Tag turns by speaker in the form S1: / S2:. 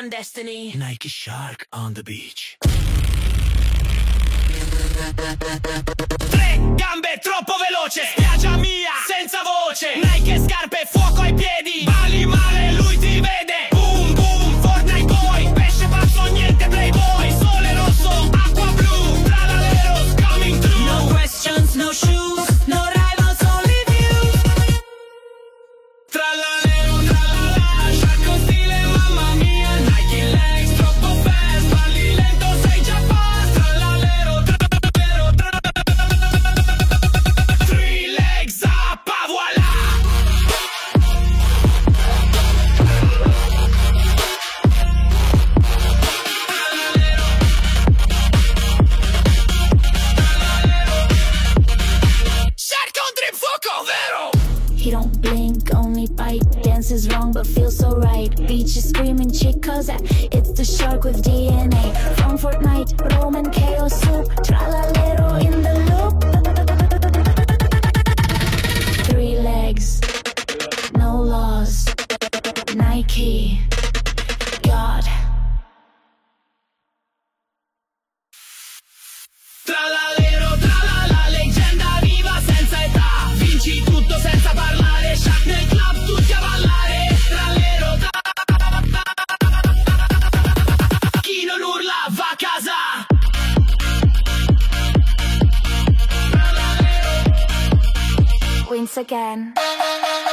S1: clandestini.
S2: Nike Shark on the beach.
S3: 3 gambe troppo veloce, spiaggia mia senza voce. Nike scarpe, fuoco ai piedi. Balli male, lui ti vede. Boom boom, Fortnite boy. Pesce pazzo, niente playboy. Sole rosso, acqua blu. Tralaleros coming through.
S1: No questions, no shoes, no rivals, only views.
S3: Tralalero, tralala, shark con stile, mamma mia. Nike legs, troppo fast, balli lento, sei già fast. Tralalero, tralalero, tralalero. 3 legs up, voilà. Shark con drip, fuoco, vero?
S4: He don't blink, only bite. Dances wrong but feels so right. Beach is screaming chick cause it's the shark with DNA. From Fortnite, Roman chaos soup. Tralalero in the loop. 3 legs, no laws. Nike, God.
S3: Tralalero, tralala, leggenda viva senza età. Vinci tutto senza parlare. Shark nel club, tutti a ballare. Tralero, chi non urla va a casa.
S4: Once again.